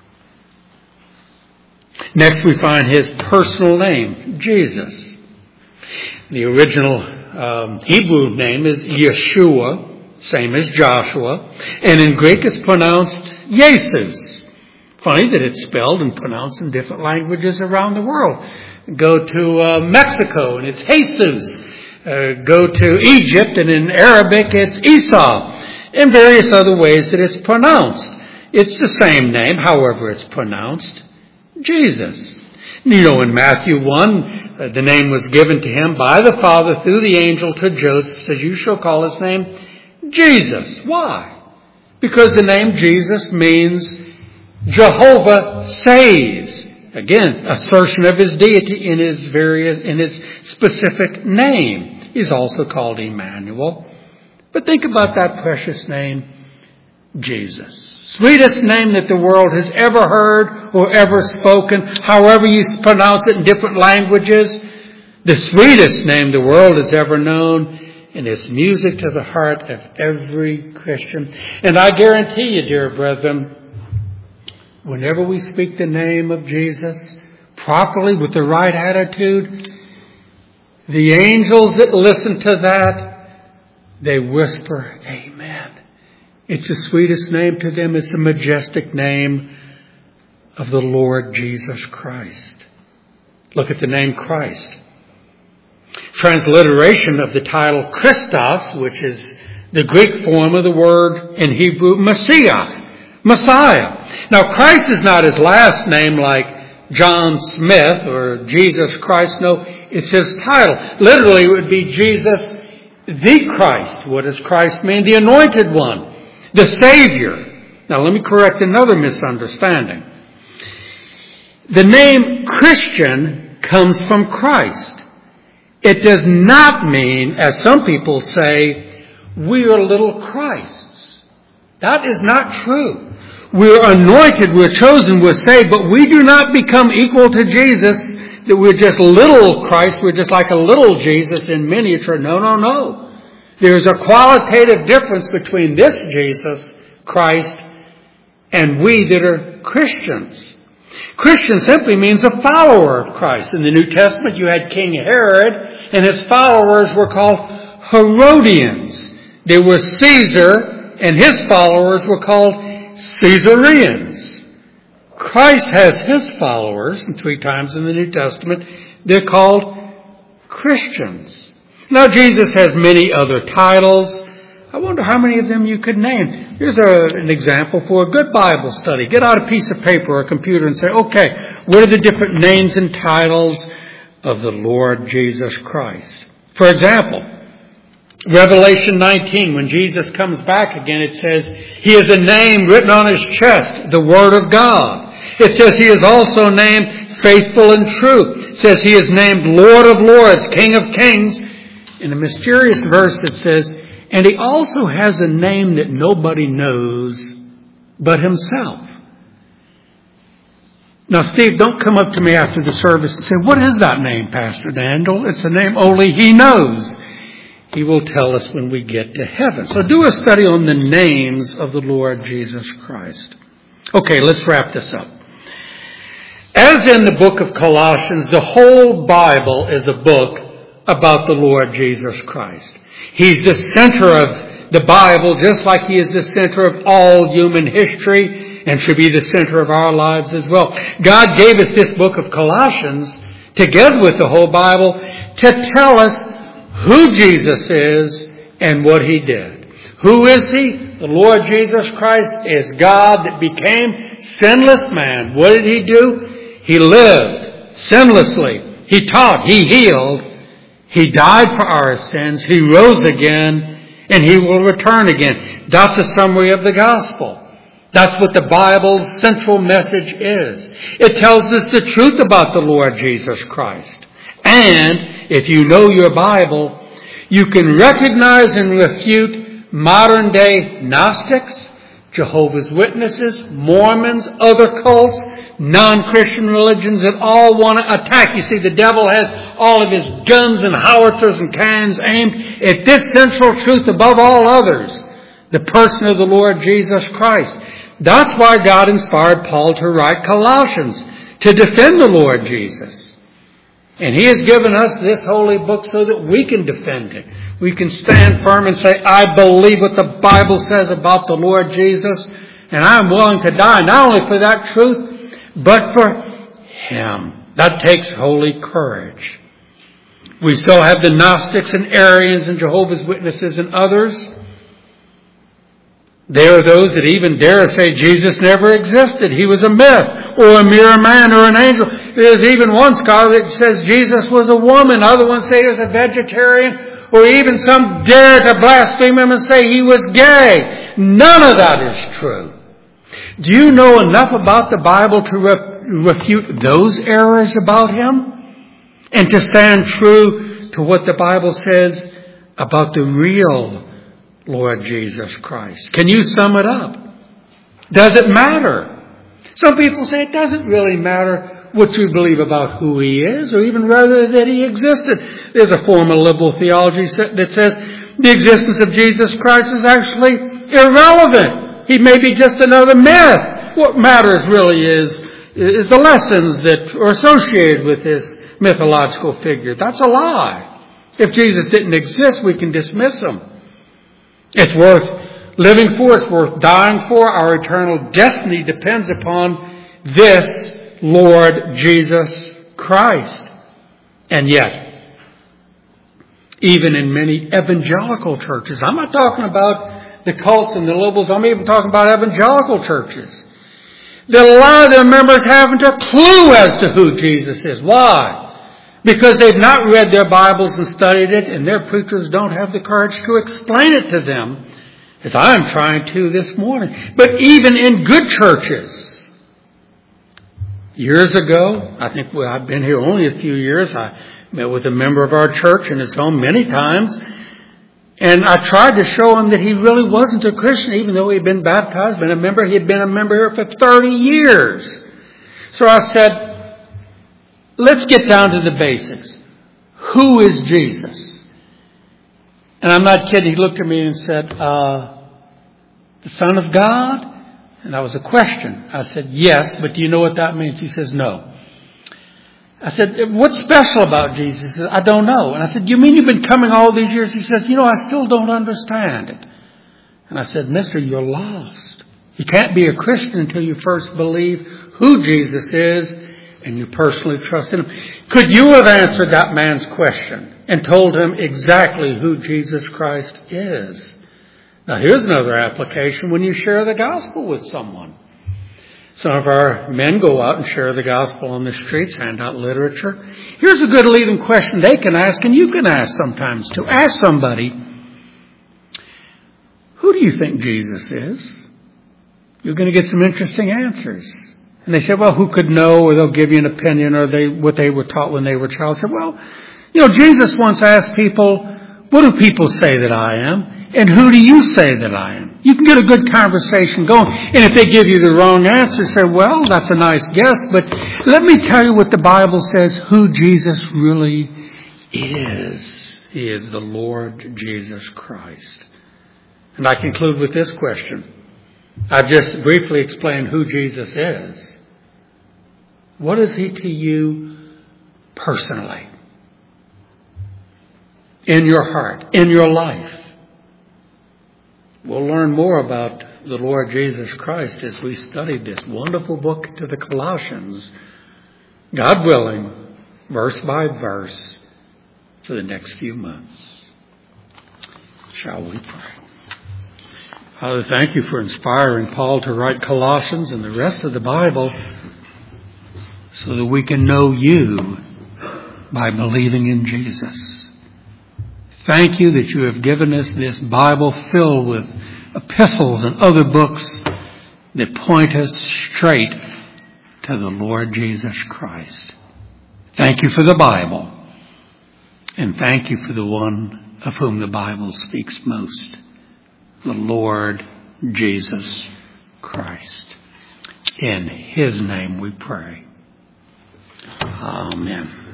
Next we find His personal name, Jesus. The original um, Hebrew name is Yeshua, same as Joshua, and in Greek it's pronounced Jesus. Funny that it's spelled and pronounced in different languages around the world. Go to uh, Mexico and it's Jesus. Uh, go to Egypt and in Arabic it's Esau. And various other ways that it's pronounced. It's the same name, however it's pronounced. Jesus. You know, in Matthew one, uh, the name was given to Him by the Father through the angel to Joseph. Says, you shall call His name Jesus. Why? Because the name Jesus means Jehovah saves. Again, assertion of His deity in His various, in His specific name. He's also called Emmanuel. But think about that precious name, Jesus. Sweetest name that the world has ever heard or ever spoken, however you pronounce it in different languages. The sweetest name the world has ever known, and it's music to the heart of every Christian. And I guarantee you, dear brethren, whenever we speak the name of Jesus properly with the right attitude, the angels that listen to that, they whisper, Amen. It's the sweetest name to them. It's the majestic name of the Lord Jesus Christ. Look at the name Christ. Transliteration of the title Christos, which is the Greek form of the word in Hebrew, Messiah. Messiah. Now, Christ is not His last name like John Smith or Jesus Christ. No, it's His title. Literally, it would be Jesus the Christ. What does Christ mean? The Anointed One. The Savior. Now, let me correct another misunderstanding. The name Christian comes from Christ. It does not mean, as some people say, we are little Christs. That is not true. We're anointed, we're chosen, we're saved, but we do not become equal to Jesus, that we're just little Christ, we're just like a little Jesus in miniature. No, no, no. There's a qualitative difference between this Jesus, Christ, and we that are Christians. Christian simply means a follower of Christ. In the New Testament, you had King Herod, and his followers were called Herodians. There was Caesar, and his followers were called Caesareans. Christ has His followers, and three times in the New Testament, they're called Christians. Now, Jesus has many other titles. I wonder how many of them you could name. Here's a, an example for a good Bible study. Get out a piece of paper or a computer and say, okay, what are the different names and titles of the Lord Jesus Christ? For example, Revelation nineteen, when Jesus comes back again, it says, He has a name written on His chest, the Word of God. It says He is also named Faithful and True. It says He is named Lord of Lords, King of Kings. In a mysterious verse it says, and He also has a name that nobody knows but himself. Now, Steve, don't come up to me after the service and say, what is that name, Pastor Daniel? It's a name only he knows. He will tell us when we get to heaven. So do a study on the names of the Lord Jesus Christ. Okay, let's wrap this up. As in the book of Colossians, the whole Bible is a book about the Lord Jesus Christ. He's the center of the Bible, just like he is the center of all human history and should be the center of our lives as well. God gave us this book of Colossians, together with the whole Bible, to tell us who Jesus is and what he did. Who is he? The Lord Jesus Christ is God that became sinless man. What did he do? He lived sinlessly. He taught. He healed. He died for our sins. He rose again, and he will return again. That's a summary of the gospel. That's what the Bible's central message is. It tells us the truth about the Lord Jesus Christ. And if you know your Bible, you can recognize and refute modern day Gnostics, Jehovah's Witnesses, Mormons, other cults, non-Christian religions that all want to attack. You see, the devil has all of his guns and howitzers and cannons aimed at this central truth above all others, the person of the Lord Jesus Christ. That's why God inspired Paul to write Colossians, to defend the Lord Jesus. And he has given us this holy book so that we can defend it. We can stand firm and say, I believe what the Bible says about the Lord Jesus, and I'm willing to die not only for that truth, but for him. That takes holy courage. We still have the Gnostics and Arians and Jehovah's Witnesses and others. There are those that even dare say Jesus never existed. He was a myth or a mere man or an angel. There's even one scholar that says Jesus was a woman. Other ones say he was a vegetarian. Or even some dare to blaspheme him and say he was gay. None of that is true. Do you know enough about the Bible to re- refute those errors about him? And to stand true to what the Bible says about the real Lord Jesus Christ? Can you sum it up? Does it matter? Some people say it doesn't really matter what you believe about who he is, or even rather that he existed. There's a form of liberal theology that says the existence of Jesus Christ is actually irrelevant. He may be just another myth. What matters really is, is the lessons that are associated with this mythological figure. That's a lie. If Jesus didn't exist, we can dismiss him. It's worth living for. It's worth dying for. Our eternal destiny depends upon this Lord Jesus Christ. And yet, even in many evangelical churches, I'm not talking about the cults and the liberals, I'm even talking about evangelical churches, that a lot of their members haven't a clue as to who Jesus is. Why? Because they've not read their Bibles and studied it, and their preachers don't have the courage to explain it to them, as I'm trying to this morning. But even in good churches, years ago, I think well, I've been here only a few years, I met with a member of our church in his home many times, and I tried to show him that he really wasn't a Christian, even though he had been baptized, been a member. He had been a member here for thirty years. So I said, let's get down to the basics. Who is Jesus? And I'm not kidding. He looked at me and said, uh, the Son of God? And that was a question. I said, yes, but do you know what that means? He says, no. I said, what's special about Jesus? He said, I don't know. And I said, you mean you've been coming all these years? He says, you know, I still don't understand it. And I said, mister, you're lost. You can't be a Christian until you first believe who Jesus is and you personally trust in him. Could you have answered that man's question and told him exactly who Jesus Christ is? Now, here's another application when you share the gospel with someone. Some of our men go out and share the gospel on the streets, hand out literature. Here's a good leading question they can ask, and you can ask sometimes too. Ask somebody, who do you think Jesus is? You're going to get some interesting answers. And they say, well, who could know? Or they'll give you an opinion, or they what they were taught when they were child. I said, well, you know, Jesus once asked people, what do people say that I am? And who do you say that I am? You can get a good conversation going. And if they give you the wrong answer, say, well, that's a nice guess, but let me tell you what the Bible says, who Jesus really is. He is the Lord Jesus Christ. And I conclude with this question. I've just briefly explained who Jesus is. What is he to you personally? In your heart, in your life? We'll learn more about the Lord Jesus Christ as we study this wonderful book to the Colossians, God willing, verse by verse, for the next few months. Shall we pray? Father, thank you for inspiring Paul to write Colossians and the rest of the Bible so that we can know you by believing in Jesus. Thank you that you have given us this Bible filled with epistles and other books that point us straight to the Lord Jesus Christ. Thank you for the Bible. And thank you for the one of whom the Bible speaks most, the Lord Jesus Christ. In his name we pray. Amen.